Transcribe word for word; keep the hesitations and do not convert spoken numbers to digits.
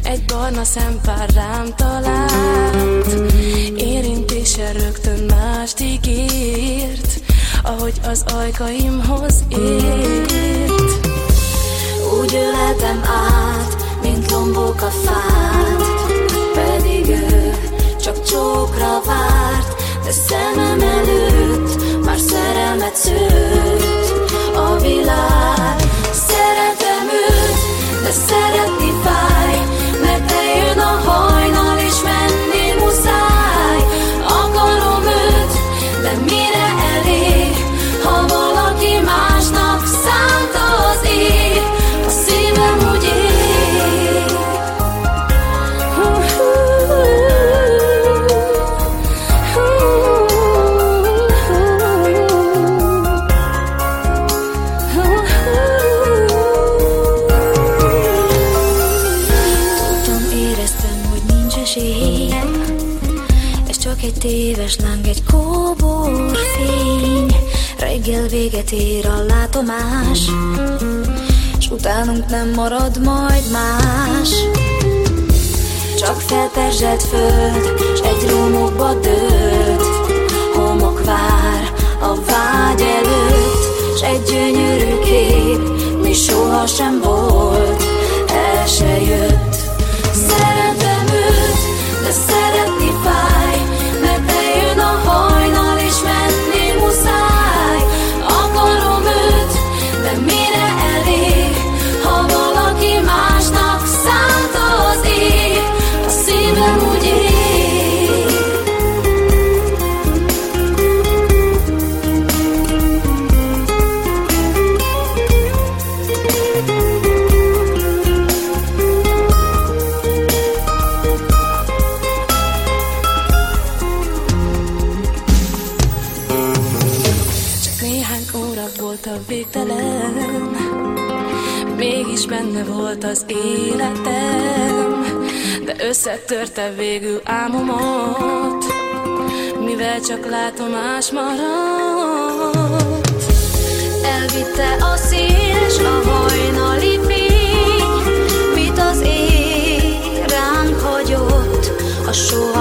Egy barna szempár rám talált, érintése rögtön mást ígért, ahogy az ajkaimhoz ért. Úgy öleltem át, mint lombok a fát, pedig ő csak csókra várt, de szemem előtt már szerelmet szőtt a világ. Szeretem őt, de szeretni fáj, mert eljön a hajnal és menni muszáj. Akarom őt, de mire elég, ha valaki másnak szánta az ég. A szívem úgy ég. Ez csak egy téves láng, egy kóbor fény. Reggel véget ér a látomás, s utánunk nem marad majd más. Csak felperzselt föld, s egy romokba dőlt. Homok vár a vágy előtt, s egy gyönyörű kép, mi sohasem volt, el se jött. Szeretem őt, de szeretni fáj, mert eljön a hajnal és menni muszáj. Akarom őt, de mire elég, ha valaki másnak szánta az ég. A szívem úgy ég. Volt a végtelen, mégis benne volt az életem, de összetörte végül álmomat, mivel csak látomás maradt. Elvitte a szél s a hajnali fény, mit az ég ránk hagyott, a soha